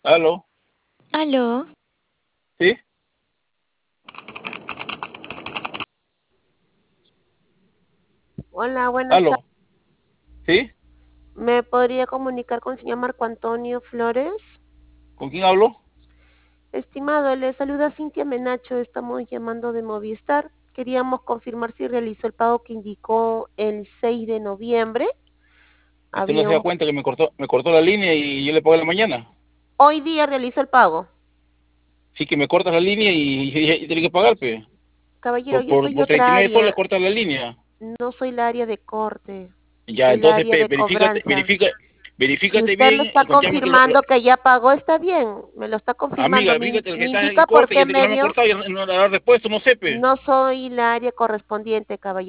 Aló, Aló, ¿sí? Hola, buenas tardes. Aló, ¿sí? ¿Me podría comunicar con el señor Marco Antonio Flores? ¿Con quién hablo? Estimado, le saluda Cintia Menacho, estamos llamando de Movistar. Queríamos confirmar si realizó el pago que indicó el 6 de noviembre. Usted no Había se da un... cuenta que me cortó la línea y yo le pagué en la mañana. Hoy día realizó el pago. Sí que me cortas la línea y tiene que pagar, pe. Caballero, Por, yo por, soy por otra 39 soles área, cortas la línea. no soy la área de corte, Ya, soy la entonces, área pe, de verifícate, cobranza. Si verifícate usted me bien, está escuchame que confirmando que ya pagó, está bien, me lo está confirmando. amiga, ¿Me, fíjate que me está en indica por corte y qué desde que no me han medio? cortado ya no le ha repuesto, no sé, pe. No soy la área correspondiente, caballero.